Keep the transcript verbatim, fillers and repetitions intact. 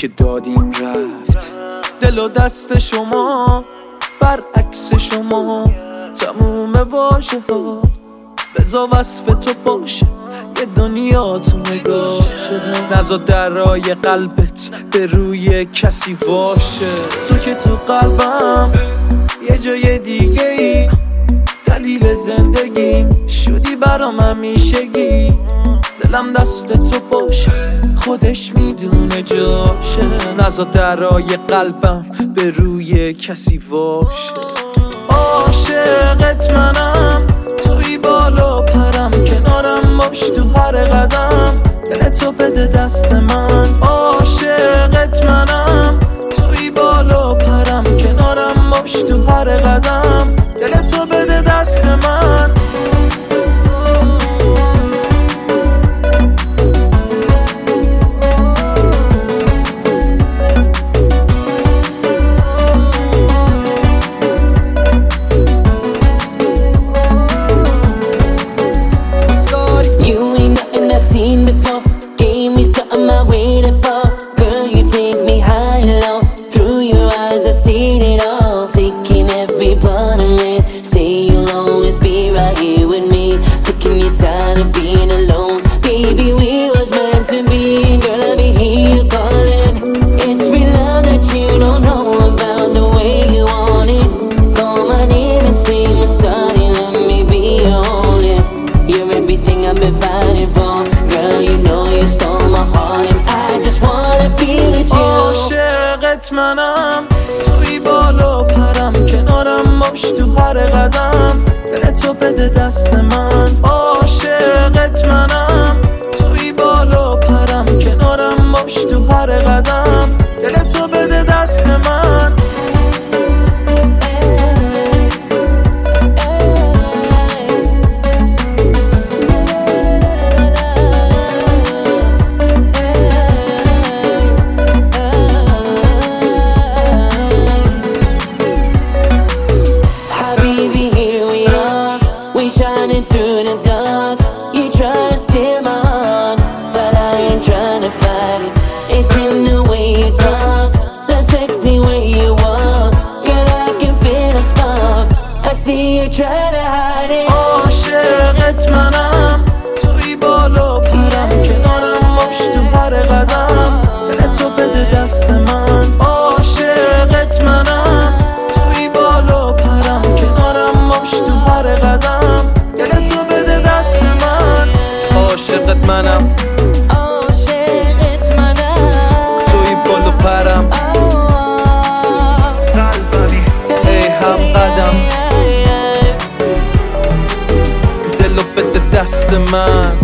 که دادیم رفت. دل و دست شما برعکس شما، تموم واژه ها بذار وصف تو باشه، یه دنیا تو نگاشه. نزا درای قلبت به روی کسی واشه. تو که تو قلبم یه جای دیگه ای، دلیل زندگیم شدی برام همیشگی. دلم دست تو باشه، خودش میدونه جاشه. نزا درای قلبم به روی کسی واشه. عاشقت منم، توی بالا پرم، کنارم باش تو هر قدم، دلتو بده دست من. عاشقت منم، توی بالا پرم، کنارم باش تو هر قدم، دلتو بده دست من. Seen before, gave me something I waited for. Girl, you take me high and low. Through your eyes I seen it all. Taking every part of me. Say you'll always be right here with me. Taking your time and being alone. Baby, we was meant to be. Girl, I be hear you calling. It's real love that you don't know about, the way you want it. Call my name and say my sorry, let me be your only. You're everything I've been fighting for. عاشقت منم، توی بالا پرم، کنارم باش تو هر قدم، دلتو بده دست من. عاشقت منم، توی بالا پرم، کنارم باش تو هر قدم، دلتو بده دست من. Shining through the dark, you try to steal my heart, but I ain't trying to fight it. It's in the way you talk, the sexy way you walk. Girl, I can feel a spark, I see you try to hide it. عاشقت منم، توی بالا پرم، کنارم باش تو هر قدم، دلتو بده دست من. عاشقت منم، توی بالا پرم، کنارم باش تو هر قدم، دلتو بده دست من. عاشقت منم، عاشقت منم، توی بالا پرم، ای هم قدم، دلو بده دست من.